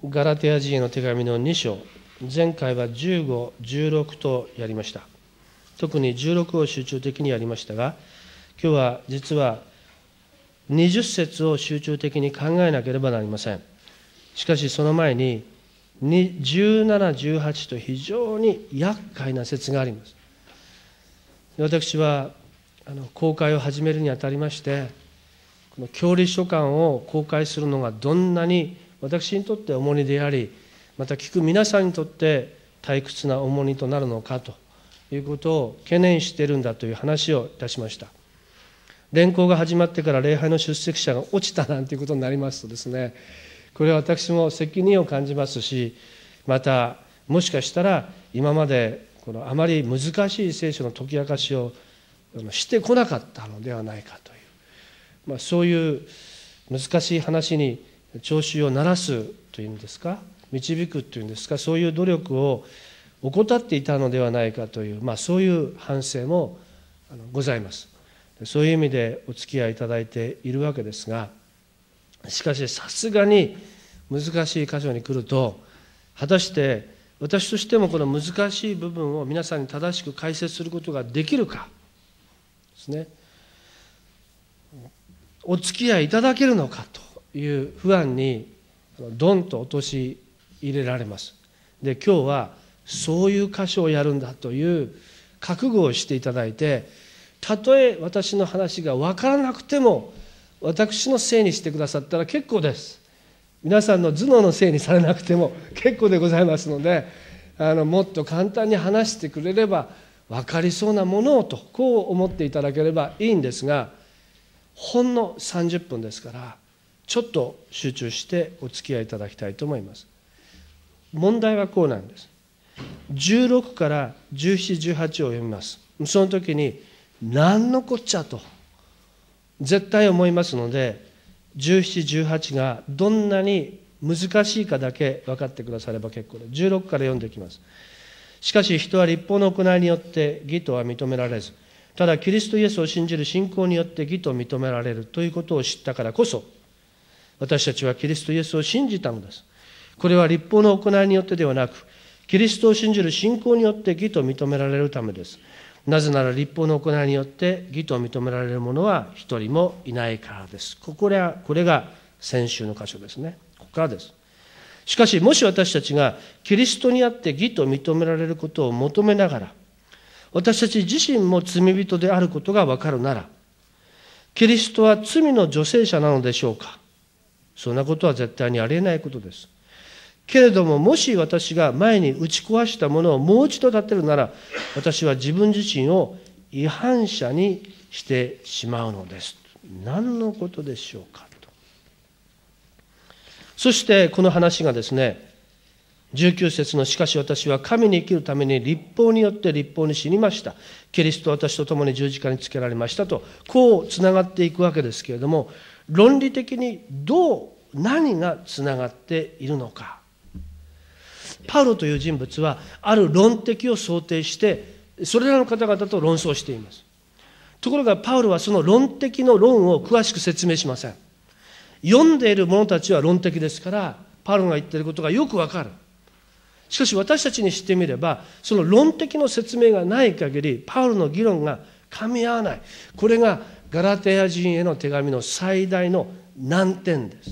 ガラテヤ人への手紙の2章、前回は15、16とやりました。特に16を集中的にやりましたが、今日は実は20節を集中的に考えなければなりません。しかしその前に17、18と非常に厄介な説があります。私は公開を始めるにあたりまして、この教理書簡を公開するのがどんなに私にとって重荷であり、また聞く皆さんにとって退屈な重荷となるのかということを懸念しているんだという話をいたしました。連行が始まってから礼拝の出席者が落ちたなんていうことになりますとですね、これは私も責任を感じますし、またもしかしたら今まであまり難しい聖書の解き明かしをしてこなかったのではないかという、そういう難しい話に聴衆を鳴らすというんですか、導くというんですか、そういう努力を怠っていたのではないかという、そういう反省もございます。そういう意味でお付き合いいただいているわけですが、しかしさすがに難しい箇所に来ると、果たして私としてもこの難しい部分を皆さんに正しく解説することができるかですね、お付き合いいただけるのかという不安にドンと陥れられます。で、今日はそういう箇所をやるんだという覚悟をしていただいて、たとえ私の話が分からなくても私のせいにしてくださったら結構です。皆さんの頭脳のせいにされなくても結構でございますので、もっと簡単に話してくれれば分かりそうなものをとこう思っていただければいいんですが、ほんの30分ですからちょっと集中してお付き合いいただきたいと思います。問題はこうなんです。16から17、18を読みます。その時に何のこっちゃと絶対思いますので、17、18がどんなに難しいかだけ分かってくだされば結構です。16から読んでいきます。しかし人は律法の行いによって義とは認められず、ただキリストイエスを信じる信仰によって義と認められるということを知ったからこそ、私たちはキリストイエスを信じたのです。これは律法の行いによってではなく、キリストを信じる信仰によって義と認められるためです。なぜなら律法の行いによって義と認められる者は一人もいないからです。これが先週の箇所ですね。ここからです。しかしもし私たちがキリストにあって義と認められることを求めながら、私たち自身も罪人であることが分かるなら、キリストは罪の助成者なのでしょうか。そんなことは絶対にありえないことです。けれども、もし私が前に打ち壊したものをもう一度立てるなら、私は自分自身を違反者にしてしまうのです。何のことでしょうかと。そしてこの話がですね、19節のしかし私は神に生きるために律法によって律法に死にました。キリストは私と共に十字架につけられましたと、こうつながっていくわけですけれども、論理的に何がつながっているのか。パウロという人物はある論的を想定してそれらの方々と論争しています。ところがパウロはその論的の論を詳しく説明しません。読んでいる者たちは論的ですからパウロが言っていることがよくわかる。しかし私たちにしてみればその論的の説明がない限りパウロの議論が噛み合わない。これがガラテヤ人への手紙の最大の難点です。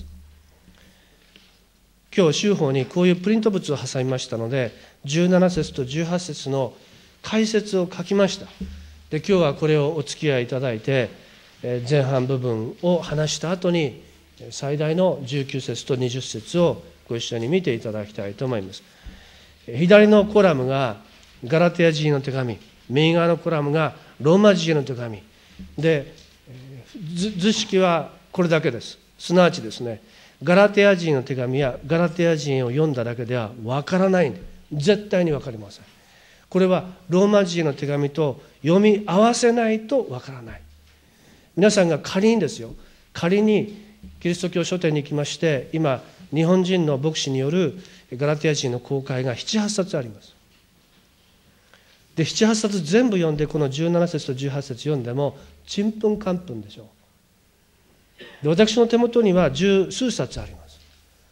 今日週報にこういうプリント物を挟みましたので、17節と18節の解説を書きました。で、今日はこれをお付き合いいただいて、前半部分を話した後に最大の19節と20節をご一緒に見ていただきたいと思います。左のコラムがガラテヤ人への手紙、右側のコラムがローマ人への手紙で、図式はこれだけです。すなわちですね、ガラテヤ人の手紙やガラテヤ人を読んだだけでは分からないんで、絶対に分かりません。これはローマ人の手紙と読み合わせないと分からない。皆さんが仮にキリスト教書店に行きまして、今日本人の牧師によるガラテヤ人の公開が 7,8 冊あります。で 7,8 冊全部読んでこの17節と18節読んでもちんぷんかんぷんでしょう。で私の手元には十数冊あります。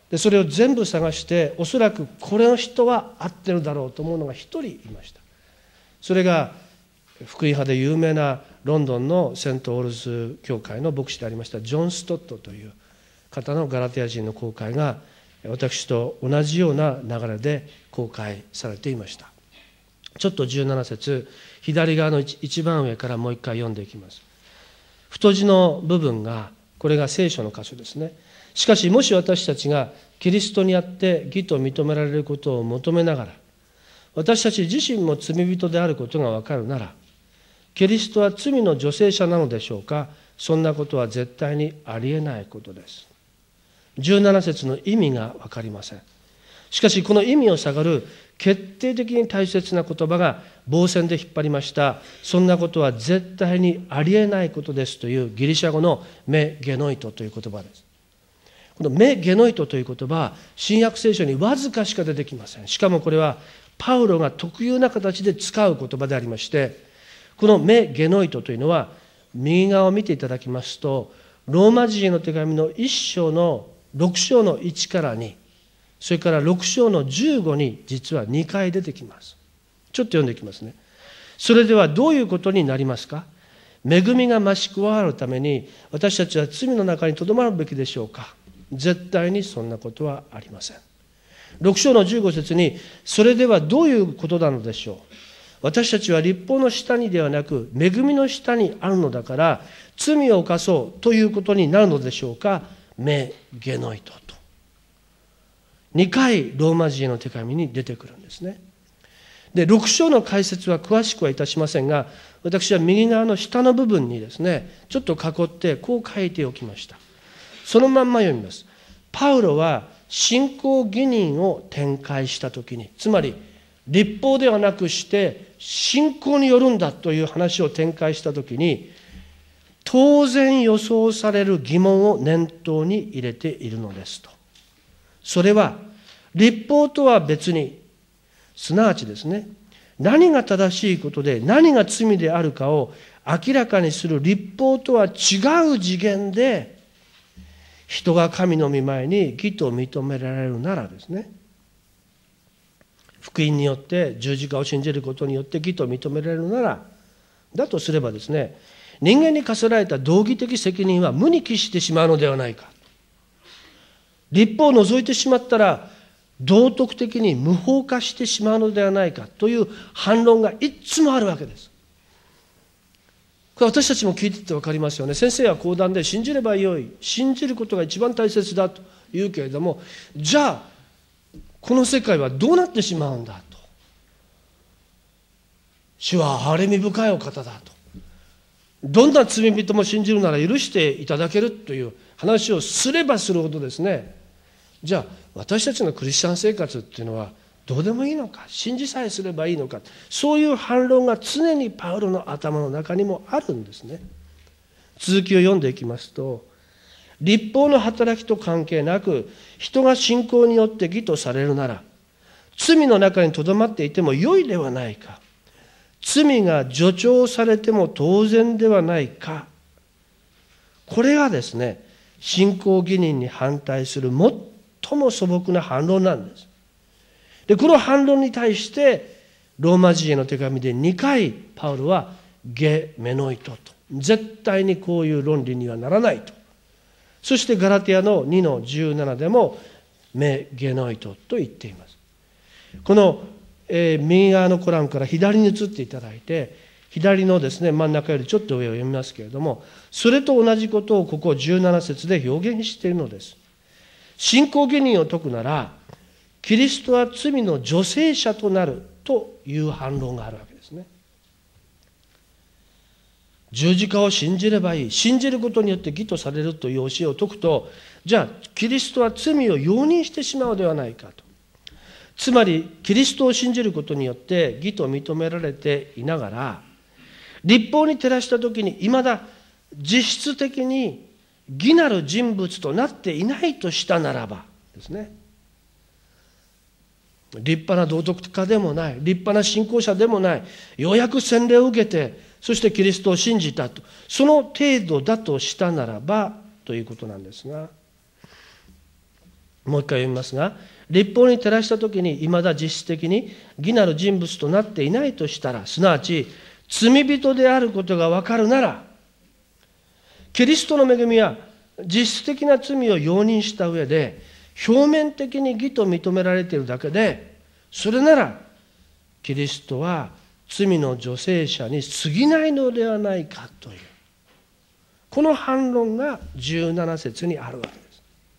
でそれを全部探して、おそらくこれの人は合ってるだろうと思うのが一人いました。それが福音派で有名なロンドンのセントオールズ教会の牧師でありましたジョン・ストットという方のガラテヤ人の公会が、私と同じような流れで公開されていました。ちょっと17節、左側の一番上からもう一回読んでいきます。太字の部分が、これが聖書の箇所ですね。しかしもし私たちがキリストにあって義と認められることを求めながら、私たち自身も罪人であることが分かるなら、キリストは罪の助成者なのでしょうか。そんなことは絶対にありえないことです。17節の意味が分かりません。しかしこの意味を探る決定的に大切な言葉が棒線で引っ張りました。そんなことは絶対にありえないことですというギリシャ語のメゲノイトという言葉です。このメゲノイトという言葉は新約聖書にわずかしか出てきません。しかもこれはパウロが特有な形で使う言葉でありまして、このメゲノイトというのは右側を見ていただきますと、ローマ人への手紙の6章の1から2、それから6章の15に実は2回出てきます。ちょっと読んでいきますね。それではどういうことになりますか。恵みが増し加わるために私たちは罪の中にとどまるべきでしょうか。絶対にそんなことはありません。6章の15節に、それではどういうことなのでしょう。私たちは律法の下にではなく恵みの下にあるのだから罪を犯そうということになるのでしょうか。メゲノイトと2回ローマ人への手紙に出てくるんですね。で6章の解説は詳しくはいたしませんが、私は右側の下の部分にですね、ちょっと囲ってこう書いておきました。そのまんま読みます。パウロは信仰義人を展開したときに、つまり律法ではなくして信仰によるんだという話を展開したときに、当然予想される疑問を念頭に入れているのですと。それは律法とは別に、すなわちですね、何が正しいことで何が罪であるかを明らかにする律法とは違う次元で、人が神の御前に義と認められるならですね、福音によって十字架を信じることによって義と認められるなら、だとすればですね、人間に課せられた道義的責任は無に帰してしまうのではないか。律法を除いてしまったら道徳的に無法化してしまうのではないかという反論がいつもあるわけです。これ私たちも聞いてて分かりますよね。先生は講談で信じればよい、信じることが一番大切だと言うけれども、じゃあこの世界はどうなってしまうんだと。主は憐れみ深いお方だと。どんな罪人も信じるなら許していただけるという話をすればするほどですね、じゃあ私たちのクリスチャン生活っていうのはどうでもいいのか、信じさえすればいいのか、そういう反論が常にパウロの頭の中にもあるんですね。続きを読んでいきますと、律法の働きと関係なく人が信仰によって義とされるなら、罪の中にとどまっていても良いではないか。罪が助長されても当然ではないか。これがですね、信仰義人に反対する最も素朴な反論なんです。で、この反論に対してローマ人への手紙で2回パウロはゲメノイトと、絶対にこういう論理にはならないと。そしてガラテヤの2の17でもメゲノイトと言っています。この右側のコラムから左に移っていただいて、左のですね、真ん中よりちょっと上を読みますけれども、それと同じことをここ17節で表現しているのです。信仰義人を説くなら、キリストは罪の助成者となるという反論があるわけですね。十字架を信じればいい、信じることによって義とされるという教えを説くと、じゃあキリストは罪を容認してしまうではないかと。つまりキリストを信じることによって義と認められていながら、律法に照らしたときにいまだ実質的に義なる人物となっていないとしたならばですね、立派な道徳家でもない、立派な信仰者でもない、ようやく洗礼を受けて、そしてキリストを信じたと、その程度だとしたならばということなんですが、 もう一回読みますが、律法に照らしたときにいまだ実質的に義なる人物となっていないとしたら、すなわち罪人であることが分かるなら、キリストの恵みは実質的な罪を容認した上で、表面的に義と認められているだけで、それならキリストは罪の助成者に過ぎないのではないかという、この反論が17節にあるわけです。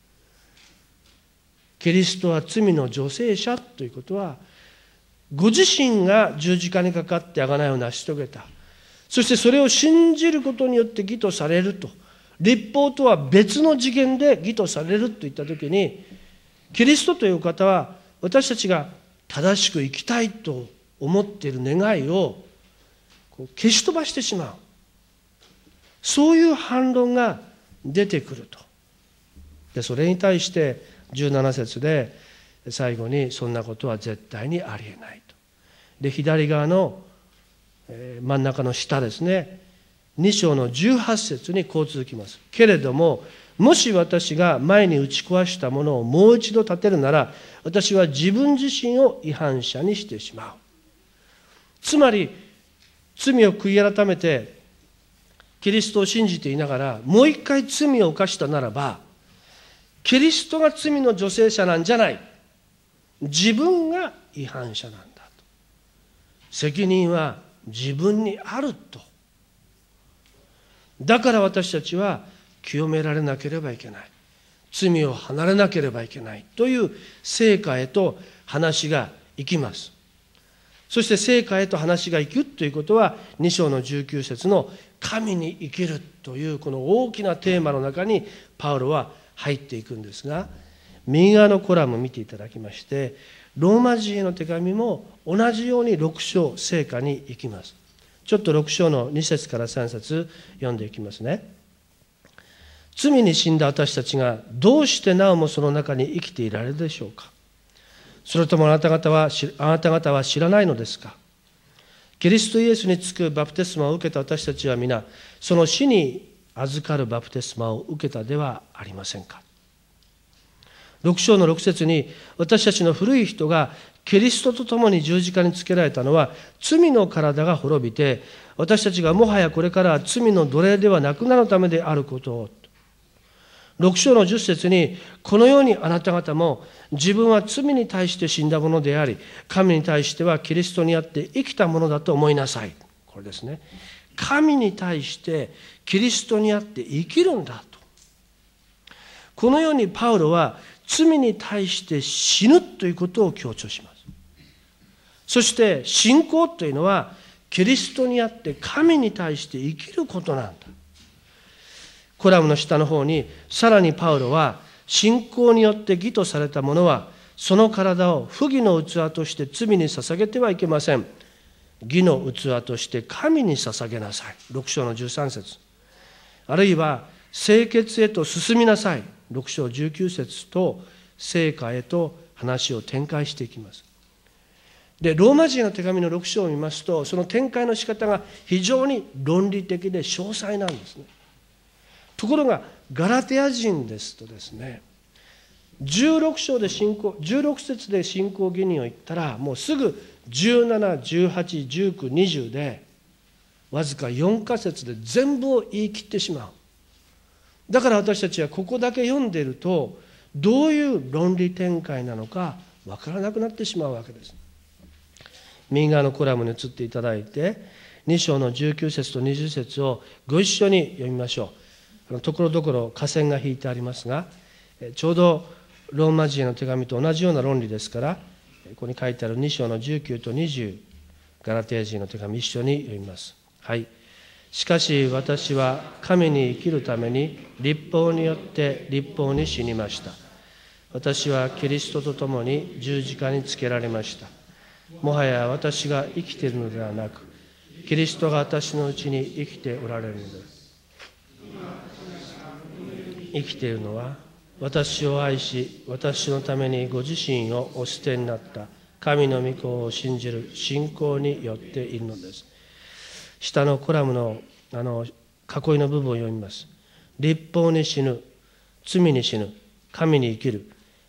キリストは罪の助成者ということは、ご自身が十字架にかかって贖いを成し遂げた。そしてそれを信じることによって義とされると。律法とは別の次元で義とされるといったときに、キリストという方は私たちが正しく生きたいと思っている願いを消し飛ばしてしまう。そういう反論が出てくると。で、それに対して17節で最後に、そんなことは絶対にありえないと。で、左側の真ん中の下ですね、2章の18節にこう続きます。けれども、もし私が前に打ち壊したものをもう一度立てるなら、私は自分自身を違反者にしてしまう。つまり、罪を悔い改めてキリストを信じていながら、もう一回罪を犯したならば、キリストが罪の助成者なんじゃない。自分が違反者なんだと。責任は自分にあると。だから私たちは清められなければいけない。罪を離れなければいけないという成果へと話が行きます。そして成果へと話が行くということは、2章の19節の神に生きるというこの大きなテーマの中にパウロは入っていくんですが、右側のコラムを見ていただきまして、ローマ人への手紙も同じように6章成果に行きます。ちょっと6章の2節から3節読んでいきますね。罪に死んだ私たちがどうしてなおもその中に生きていられるでしょうか。それともあなた方は知らないのですか。キリストイエスにつくバプテスマを受けた私たちは皆、その死に預かるバプテスマを受けたではありませんか。6章の6節に、私たちの古い人がキリストと共に十字架につけられたのは、罪の体が滅びて、私たちがもはやこれからは罪の奴隷ではなくなるためであることを。6章の10節に、このようにあなた方も自分は罪に対して死んだものであり、神に対してはキリストにあって生きたものだと思いなさい。これですね。神に対してキリストにあって生きるんだと。このようにパウロは罪に対して死ぬということを強調します。そして信仰というのはキリストにあって神に対して生きることなんだ。コラムの下の方に、さらにパウロは、信仰によって義とされた者は、その体を不義の器として罪に捧げてはいけません。義の器として神に捧げなさい。6章の13節。あるいは、聖潔へと進みなさい。6章19節と、聖歌へと話を展開していきます。で、ローマ人の手紙の6章を見ますと、その展開の仕方が非常に論理的で詳細なんですね。ところがガラテヤ人ですとですね、16節で信仰義人を言ったら、もうすぐ17、18、19、20でわずか4か節で全部を言い切ってしまう。だから私たちはここだけ読んでいると、どういう論理展開なのか分からなくなってしまうわけです。右側のコラムに移っていただいて、2章の19節と20節をご一緒に読みましょう。ところどころ下線が引いてありますが、ちょうどローマ人への手紙と同じような論理ですから、ここに書いてある2章の19と20、ガラテヤ人の手紙一緒に読みます。はい。しかし私は神に生きるために律法によって律法に死にました。私はキリストと共に十字架につけられました。もはや私が生きているのではなく、キリストが私のうちに生きておられるのです。生きているのは、私を愛し、私のためにご自身をお捨てになった神の御子を信じる信仰によっているのです。下のコラムの囲いの部分を読みます。律法に死ぬ、罪に死ぬ、神に生きる。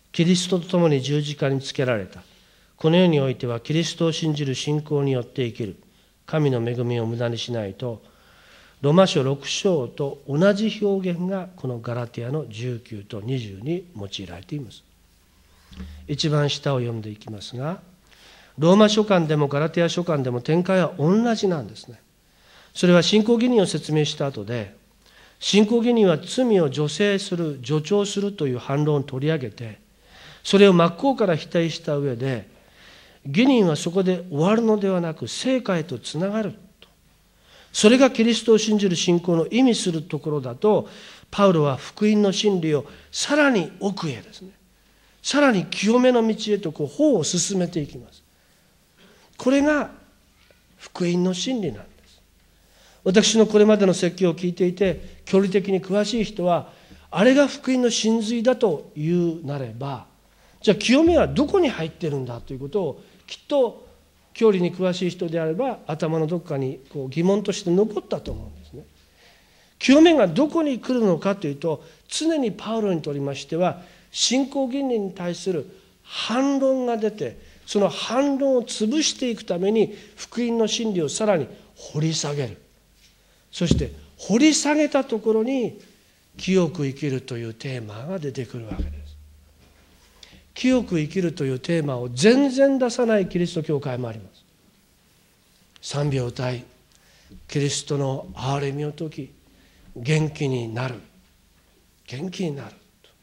キリストと共に十字架につけられた。この世においてはキリストを信じる信仰によって生きる。神の恵みを無駄にしないと、ロマ書6章と同じ表現がこのガラティアの19と20に用いられています。一番下を読んでいきますが、ローマ書簡でもガラティア書簡でも展開は同じなんですね。それは信仰義人を説明した後で、信仰義人は罪を助長するという反論を取り上げて、それを真っ向から否定した上で、義人はそこで終わるのではなく成果へとつながると。それがキリストを信じる信仰の意味するところだと、パウロは福音の真理をさらに奥へですね、さらに清めの道へと歩を進めていきます。これが福音の真理なんです。私のこれまでの説教を聞いていて、距離的に詳しい人は、あれが福音の真髄だというなれば、じゃあ清めはどこに入ってるんだということを、きっと教理に詳しい人であれば、頭のどこかに疑問として残ったと思うんですね。清めがどこに来るのかというと、常にパウロにとりましては、信仰義人に対する反論が出て、その反論を潰していくために、福音の真理をさらに掘り下げる。そして掘り下げたところに清く生きるというテーマが出てくるわけです。清く生きるというテーマを全然出さないキリスト教会もあります。賛美を歌い、キリストの憐れみを説き、元気になる。元気になる。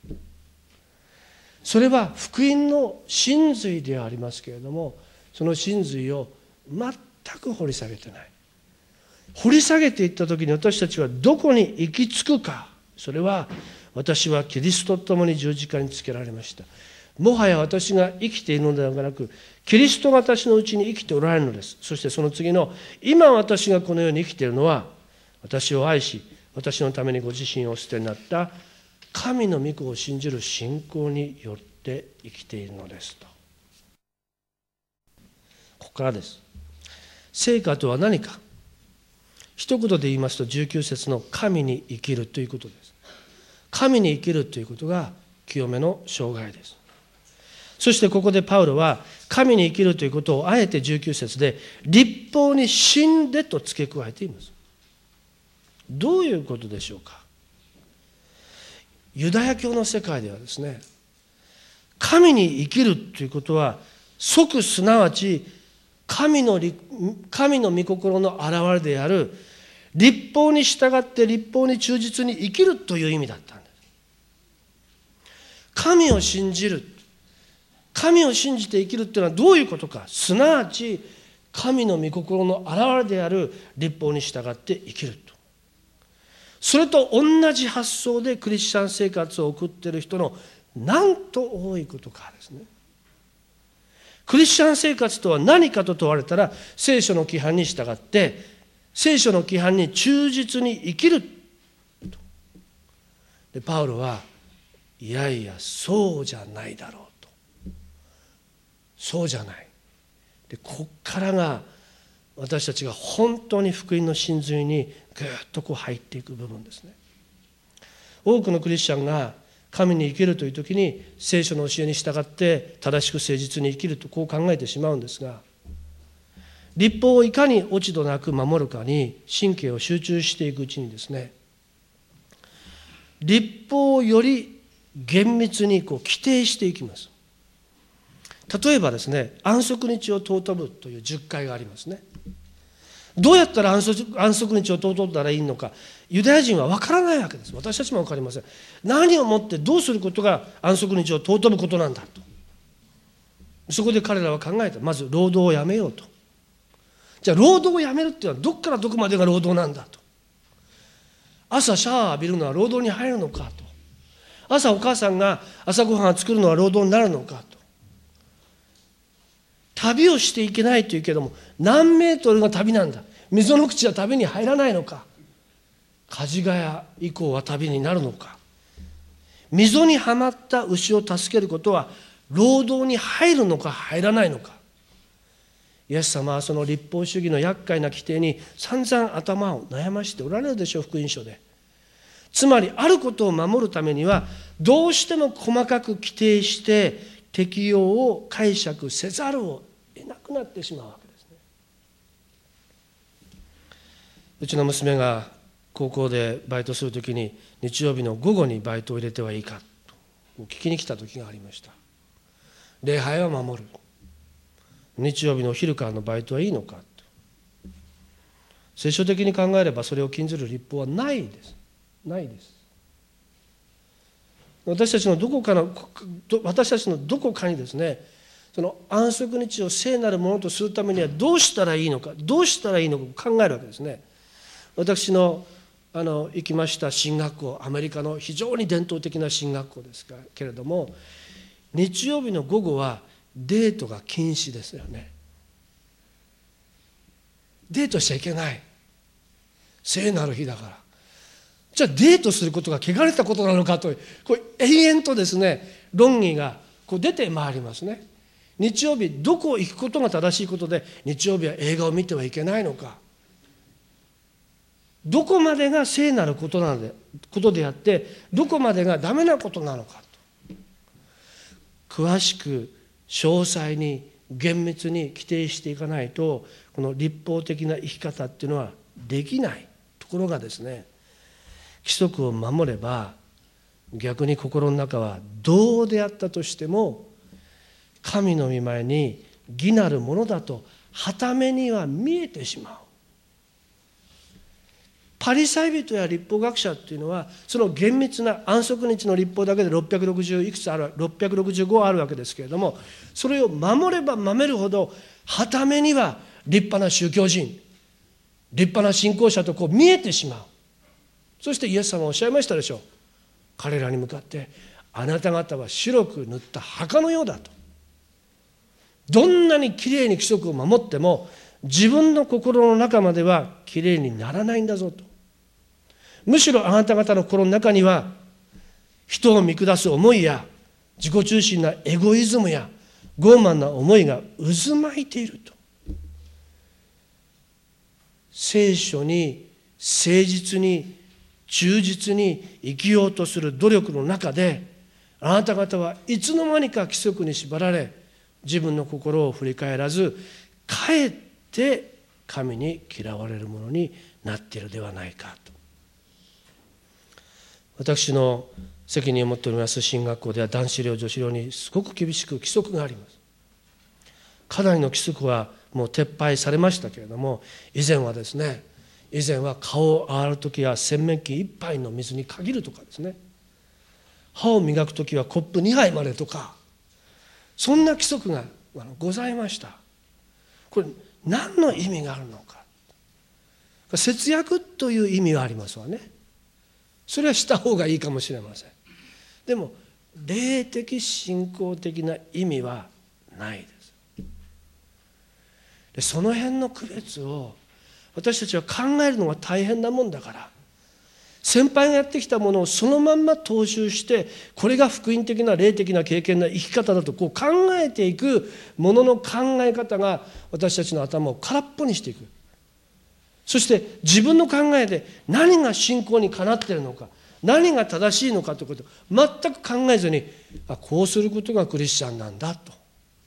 それは福音の真髄ではありますけれども、その真髄を全く掘り下げてない。掘り下げていったときに私たちはどこに行き着くか。それは、私はキリストと共に十字架につけられました。もはや私が生きているのではなく、キリストが私のうちに生きておられるのです。そしてその次の、今私がこの世に生きているのは、私を愛し、私のためにご自身をお捨てになった神の御子を信じる信仰によって生きているのですと。ここからです。成果とは何か。一言で言いますと19節の神に生きるということです。神に生きるということが清めの生涯です。そしてここでパウロは神に生きるということをあえて19節で律法に死んでと付け加えています。どういうことでしょうか。ユダヤ教の世界ではですね、神に生きるということは即すなわち神の御心の現れである律法に従って律法に忠実に生きるという意味だったんです。神を信じる、神を信じて生きるというのはどういうことか。すなわち神の御心の現れである律法に従って生きると。それと同じ発想でクリスチャン生活を送っている人のなんと多いことかですね。クリスチャン生活とは何かと問われたら、聖書の規範に従って聖書の規範に忠実に生きると。でパウロはいやいやそうじゃないだろうと。そうじゃない。でこっからが私たちが本当に福音の真髄にぐっと入っていく部分ですね。多くのクリスチャンが神に生きるという時に聖書の教えに従って正しく誠実に生きるとこう考えてしまうんですが、律法をいかに落ち度なく守るかに神経を集中していくうちにですね、律法をより厳密に規定していきます。例えばですね、安息日を尊ぶという10回がありますね。どうやったら安息日を尊ったらいいのか、ユダヤ人は分からないわけです。私たちも分かりません。何をもってどうすることが安息日を尊ぶことなんだと。そこで彼らは考えた。まず労働をやめようと。じゃあ労働をやめるっていうのはどこからどこまでが労働なんだと。朝シャワー浴びるのは労働に入るのかと。朝お母さんが朝ごはんを作るのは労働になるのかと。旅をしていけないというけども、何メートルが旅なんだ。溝の口は旅に入らないのか。梶ヶ谷以降は旅になるのか。溝にはまった牛を助けることは労働に入るのか入らないのか。イエス様はその律法主義の厄介な規定に散々頭を悩ましておられるでしょう、福音書で。 つまりあることを守るためにはどうしても細かく規定して適用を解釈せざるを得なくなってしまうわけですね。うちの娘が高校でバイトするときに日曜日の午後にバイトを入れてはいいかと聞きに来た時がありました。礼拝は守る、日曜日のお昼からのバイトはいいのかと。聖書的に考えればそれを禁ずる律法はないです。ないです。私たちのどこかにですね、その安息日を聖なるものとするためにはどうしたらいいのか考えるわけですね。私の行きました神学校、アメリカの非常に伝統的な神学校ですけれども、日曜日の午後はデートが禁止ですよね。デートしちゃいけない、聖なる日だから。じゃあデートすることが汚れたことなのかと、これ延々とですね論議がこう出てまいりますね。日曜日どこ行くことが正しいことで、日曜日は映画を見てはいけないのか、どこまでが聖なることであってどこまでがダメなことなのかと、詳しく詳細に厳密に規定していかないとこの律法的な生き方っていうのはできない。ところがですね、規則を守れば逆に心の中はどうであったとしても神の御前に義なるものだと傍目には見えてしまう。パリサイ人や律法学者っていうのはその厳密な安息日の律法だけで665あるわけですけれども、それを守れば守るほど傍目には立派な宗教人、立派な信仰者とこう見えてしまう。そしてイエス様はおっしゃいましたでしょう。彼らに向かって、あなた方は白く塗った墓のようだと。どんなにきれいに規則を守っても自分の心の中まではきれいにならないんだぞと。むしろあなた方の心の中には人を見下す思いや自己中心なエゴイズムや傲慢な思いが渦巻いていると。聖書に誠実に忠実に生きようとする努力の中で、あなた方はいつの間にか規則に縛られ、自分の心を振り返らず、かえって神に嫌われるものになっているではないかと。私の責任を持っております神学校では男子寮女子寮にすごく厳しく規則があります。かなりの規則はもう撤廃されましたけれども、以前は顔を洗うときは洗面器1杯の水に限るとかですね、歯を磨くときはコップ2杯までとか、そんな規則がございました。これ何の意味があるのか。節約という意味はありますわね。それはした方がいいかもしれません。でも霊的信仰的な意味はないです。でその辺の区別を私たちは考えるのが大変なもんだから、先輩がやってきたものをそのまんま踏襲して、これが福音的な霊的な経験な生き方だとこう考えていくものの考え方が私たちの頭を空っぽにしていく。そして自分の考えで何が信仰にかなっているのか、何が正しいのかということを全く考えずに、こうすることがクリスチャンなんだと。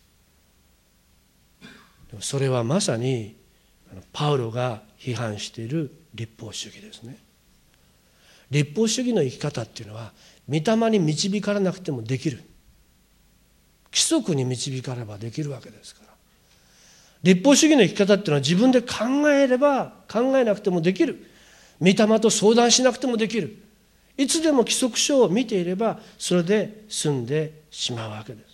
でもそれはまさにパウロが批判している律法主義ですね。律法主義の生き方っていうのは御霊に導かれなくてもできる、規則に導かればできるわけですから。律法主義の生き方っていうのは自分で考えれば考えなくてもできる、御霊と相談しなくてもできる、いつでも規則書を見ていればそれで済んでしまうわけです。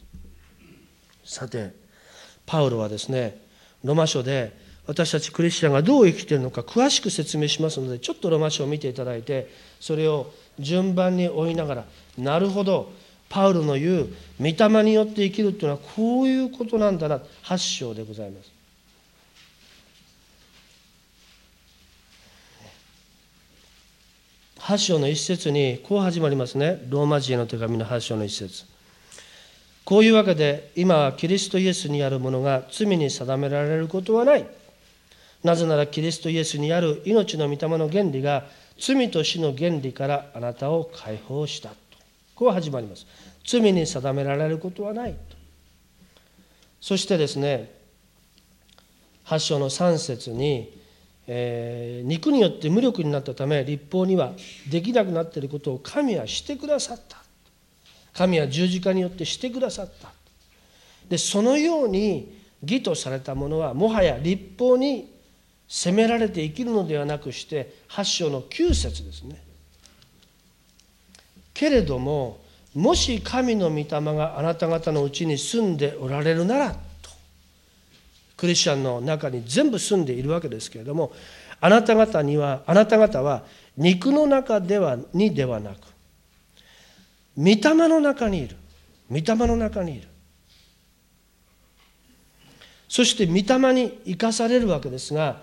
さてパウロはですね、ロマ書で私たちクリスチャンがどう生きているのか詳しく説明しますので、ちょっとロマ書を見ていただいて、それを順番に追いながら、なるほどパウロの言う御霊によって生きるというのはこういうことなんだな。8章でございます。8章の一節にこう始まりますね。ローマ人への手紙の8章の一節。こういうわけで今はキリストイエスにあるものが罪に定められることはない。なぜならキリストイエスにある命の御霊の原理が罪と死の原理からあなたを解放したと。こう始まります。罪に定められることはないと。そしてですね、8章の3節に、肉によって無力になったため律法にはできなくなっていることを神はしてくださった。神は十字架によってしてくださった。でそのように義とされたものはもはや律法に責められて生きるのではなくして8章の9節ですね。けれどももし神の御霊があなた方のうちに住んでおられるならと、クリスチャンの中に全部住んでいるわけですけれども、あなた方は肉の中ではなく御霊の中にいる。御霊の中にいる。そして御霊に生かされるわけですが、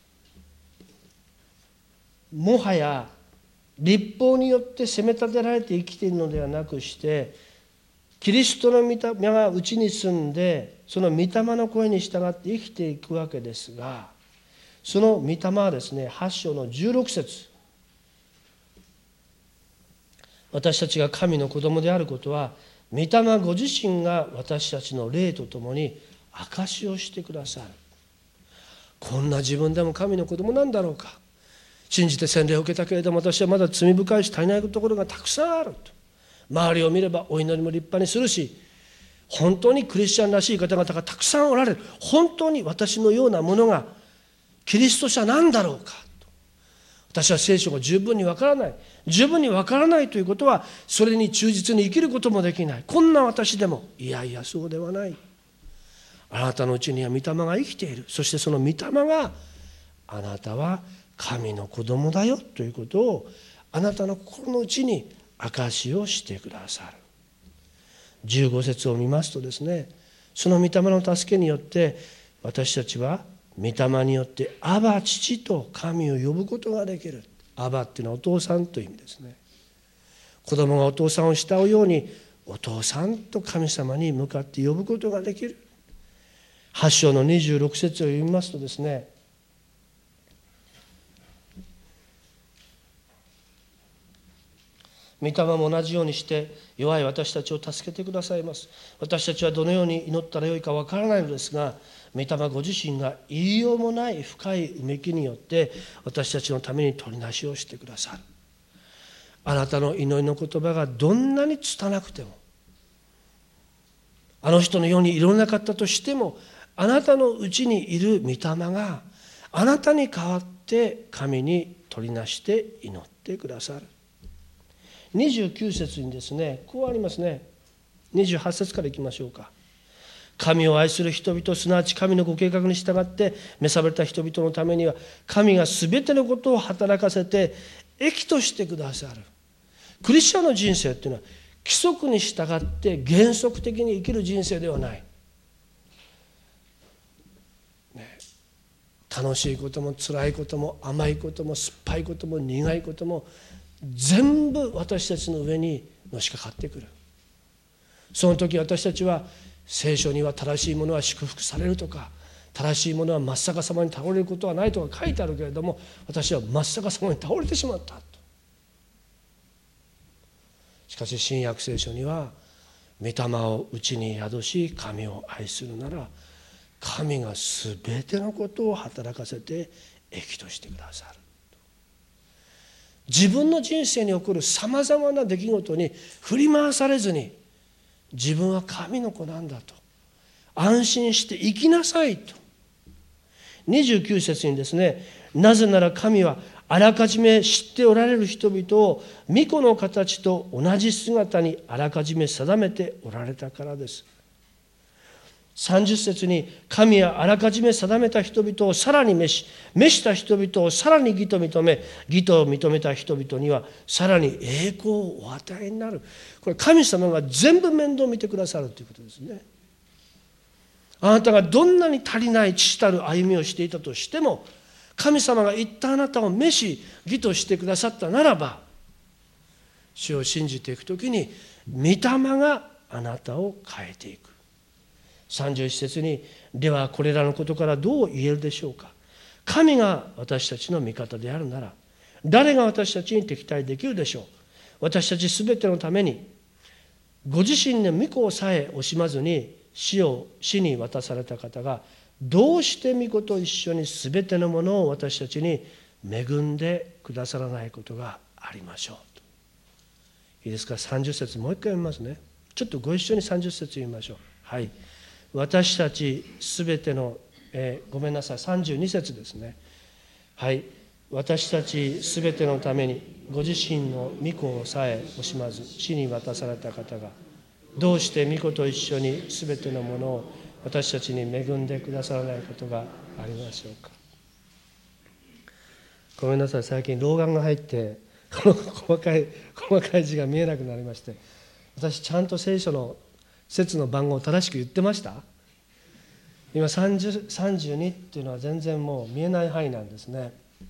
もはや律法によって責め立てられて生きているのではなくして、キリストの御霊がうちに住んで、その御霊の声に従って生きていくわけですが、その御霊はですね、8章の16節、私たちが神の子供であることは、御霊ご自身が私たちの霊とともに証しをしてくださる。こんな自分でも神の子供なんだろうか。信じて洗礼を受けたけれども私はまだ罪深いし足りないところがたくさんあると。周りを見ればお祈りも立派にするし、本当にクリスチャンらしい方々がたくさんおられる。本当に私のようなものがキリスト者なんだろうかと。私は聖書が十分にわからない。十分にわからないということはそれに忠実に生きることもできない。こんな私でも、いやいやそうではない。あなたのうちには御霊が生きている。そしてその御霊があなたは神の子供だよということをあなたの心の内に証しをしてくださる。15節を見ますとですね、その御霊の助けによって私たちは御霊によってアバ父と神を呼ぶことができる。アバっていうのはお父さんという意味ですね。子供がお父さんを慕うようにお父さんと神様に向かって呼ぶことができる。8章の26節を読みますとですね、御霊も同じようにして弱い私たちを助けてくださいます。私たちはどのように祈ったらよいかわからないのですが、御霊ご自身が言いようもない深いうめきによって私たちのために取りなしをしてくださる。あなたの祈りの言葉がどんなに拙くても、あの人のようにいろんなかったとしても、あなたのうちにいる御霊があなたに代わって神に取りなして祈ってくださる。29節にですね、こうありますね。28節からいきましょうか。神を愛する人々、すなわち神のご計画に従って召された人々のためには、神がすべてのことを働かせて益としてくださる。クリスチャンの人生っていうのは規則に従って原則的に生きる人生ではない。楽しいことも辛いことも甘いことも酸っぱいことも苦いことも全部私たちの上にのしかかってくる。その時私たちは聖書には正しいものは祝福されるとか、正しいものは真っ逆さまに倒れることはないとか書いてあるけれども、私は真っ逆さまに倒れてしまったと。しかし新約聖書には御霊を内に宿し神を愛するなら、神がすべてのことを働かせて益としてくださる。自分の人生に起こるさまざまな出来事に振り回されずに、自分は神の子なんだと安心して生きなさいと。29節にですね、なぜなら神はあらかじめ知っておられる人々を御子の形と同じ姿にあらかじめ定めておられたからです。30節に、神はあらかじめ定めた人々をさらに召した人々をさらに義と認め、義と認めた人々にはさらに栄光をお与えになる。これ神様が全部面倒を見てくださるということですね。あなたがどんなに足りない父たる歩みをしていたとしても、神様が一旦あなたを召し義としてくださったならば、主を信じていくときに御霊があなたを変えていく。31節に、ではこれらのことからどう言えるでしょうか。神が私たちの味方であるなら、 誰が私たちに敵対できるでしょう。私たちすべてのためにご自身の御子さえ惜しまずに死に渡された方が、どうして御子と一緒にすべてのものを私たちに恵んでくださらないことがありましょうと。いいですか。30節もう一回読みますね。ちょっとご一緒に30節読みましょう。はい。私たちすべての、ごめんなさい、32節ですね。はい。私たちすべてのためにご自身の御子をさえ惜しまず死に渡された方が、どうして御子と一緒にすべてのものを私たちに恵んでくださらないことがありましょうか。ごめんなさい、最近老眼が入って細かい字が見えなくなりまして、私ちゃんと聖書の節の番号を正しく言ってました？今32っていうのは全然もう見えない範囲なんですね。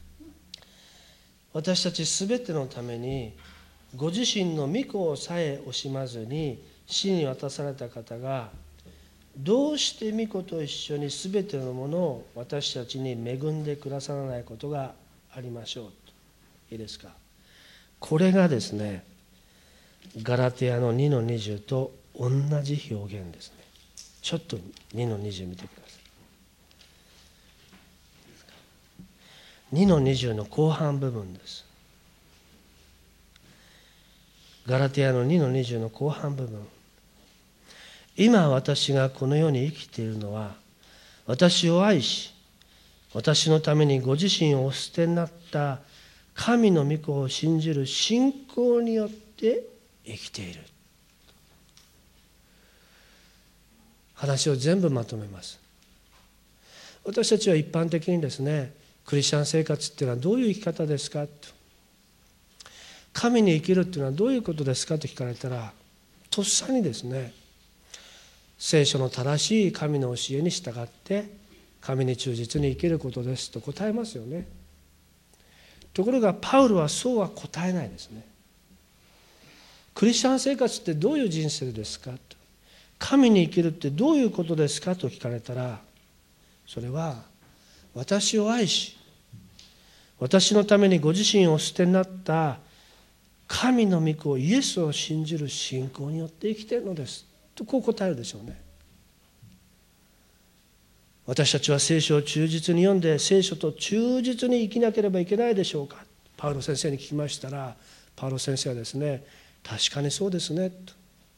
私たちすべてのためにご自身の御子をさえ惜しまずに死に渡された方が、どうして御子と一緒にすべてのものを私たちに恵んでくださらないことがありましょうと。いいですか。これがですね、ガラテヤの2の20と同じ表現ですね。ちょっと2の20見てください。2の20の後半部分です。ガラテヤの2の20の後半部分。今私がこの世に生きているのは、私を愛し、私のためにご自身をお捨てになった神の御子を信じる信仰によって生きている。話を全部まとめます。私たちは一般的にですね、クリスチャン生活っていうのはどういう生き方ですかと、神に生きるっていうのはどういうことですかと聞かれたら、とっさにですね、聖書の正しい神の教えに従って神に忠実に生きることですと答えますよね。ところがパウロはそうは答えないですね。クリスチャン生活ってどういう人生ですかと、神に生きるってどういうことですかと聞かれたら、それは私を愛し、私のためにご自身をお捨てになった神の御子イエスを信じる信仰によって生きているのですと、こう答えるでしょうね。私たちは聖書を忠実に読んで聖書と忠実に生きなければいけないでしょうか。パウロ先生に聞きましたら、パウロ先生はですね、確かにそうですねと。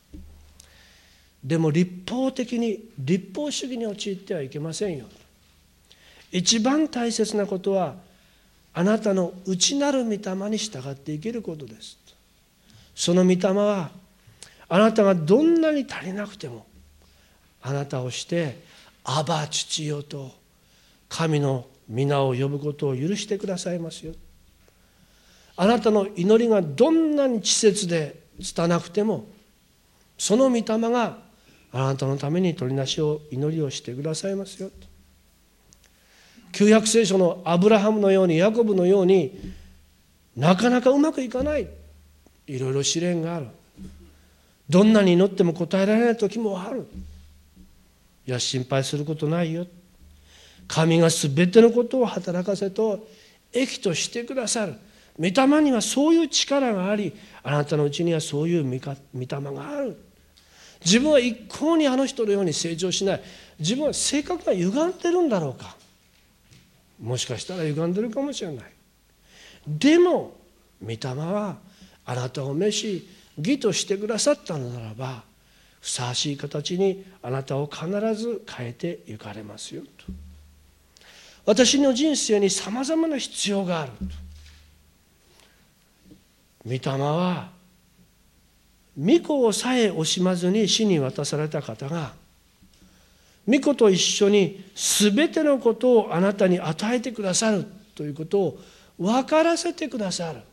でも立法的に立法主義に陥ってはいけませんよ。一番大切なことはあなたの内なる御霊に従って生きることです。その御霊はあなたがどんなに足りなくてもあなたをしてアバ父よと神の皆を呼ぶことを許してくださいますよ。あなたの祈りがどんなに稚拙で拙くてもその御霊があなたのために取りなしを祈りをしてくださいますよと。旧約聖書のアブラハムのようにヤコブのようになかなかうまくいかない、いろいろ試練がある、どんなに祈っても答えられない時もある。いや心配することないよ、神がすべてのことを働かせと益としてくださる。御霊にはそういう力があり、あなたのうちにはそういう御霊がある。自分は一向にあの人のように成長しない。自分は性格が歪んでるんだろうか。もしかしたら歪んでるかもしれない。でも御霊はあなたを召し義としてくださったのならば、ふさわしい形にあなたを必ず変えてゆかれますよと。私の人生にさまざまな必要があると。御霊は御子をさえ惜しまずに死に渡された方が、御子と一緒に全てのことをあなたに与えてくださるということを分からせてくださる。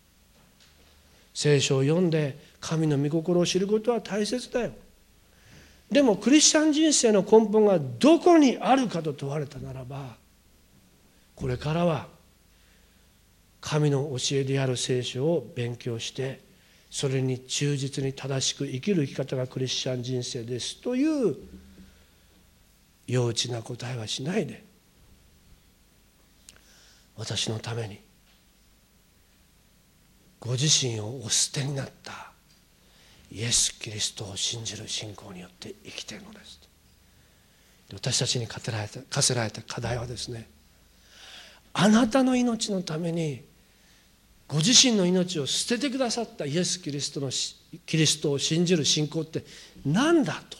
聖書を読んで神の御心を知ることは大切だよ。でもクリスチャン人生の根本がどこにあるかと問われたならば、これからは神の教えである聖書を勉強して、それに忠実に正しく生きる生き方がクリスチャン人生ですという幼稚な答えはしないで、私のためにご自身をお捨てになったイエス・キリストを信じる信仰によって生きているのです。私たちに課せられた課題はですね、あなたの命のためにご自身の命を捨ててくださったイエス・キリストを信じる信仰って何だと。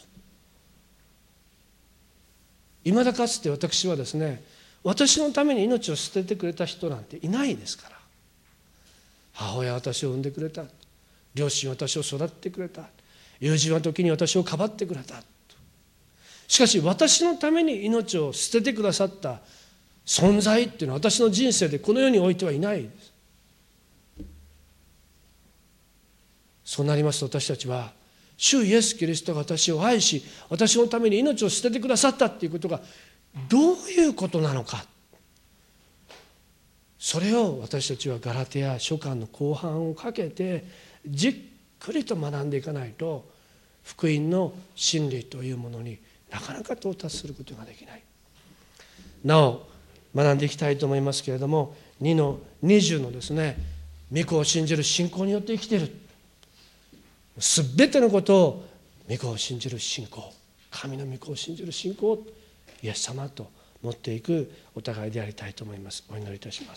いまだかつて私はですね、私のために命を捨ててくれた人なんていないですから。母親は私を産んでくれた、両親は私を育ててくれた、友人は時に私をかばってくれた。しかし私のために命を捨ててくださった存在っていうのは私の人生でこの世においてはいないです。そうなりますと私たちは主イエス・キリストが私を愛し私のために命を捨ててくださったっていうことがどういうことなのか、それを私たちはガラテヤ書簡の後半をかけてじっくりと学んでいかないと福音の真理というものになかなか到達することができない。なお学んでいきたいと思いますけれども、2の20のですね、御子を信じる信仰によって生きている、すべてのことを御子を信じる信仰、神の御子を信じる信仰をイエス様と持っていくお互いでありたいと思います。お祈りいたします。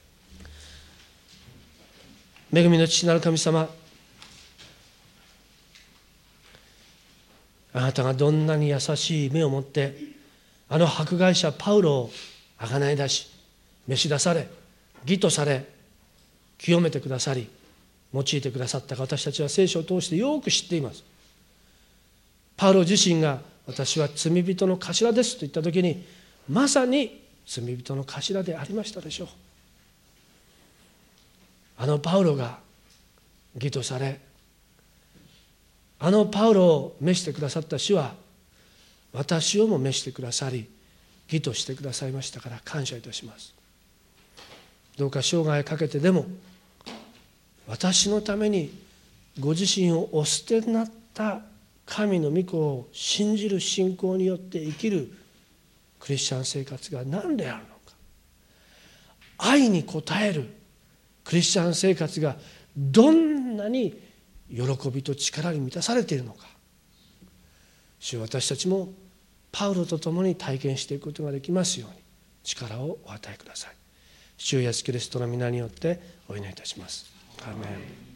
恵みの父なる神様、あなたがどんなに優しい目を持ってあの迫害者パウロをあがない出し召し出され義とされ清めてくださり用いてくださったか、私たちは聖書を通してよく知っています。パウロ自身が私は罪人の頭ですと言った時にまさに罪人の頭でありましたでしょう。あのパウロが義とされ、あのパウロを召してくださった主は私をも召してくださり義としてくださいましたから感謝いたします。どうか生涯かけてでも私のためにご自身をお捨てになった神の御子を信じる信仰によって生きるクリスチャン生活が何であるのか、愛に応えるクリスチャン生活がどんなに喜びと力に満たされているのか、主、私たちもパウロと共に体験していくことができますように力をお与えください。主イエスキリストの皆によってお祈りいたします。アーメン。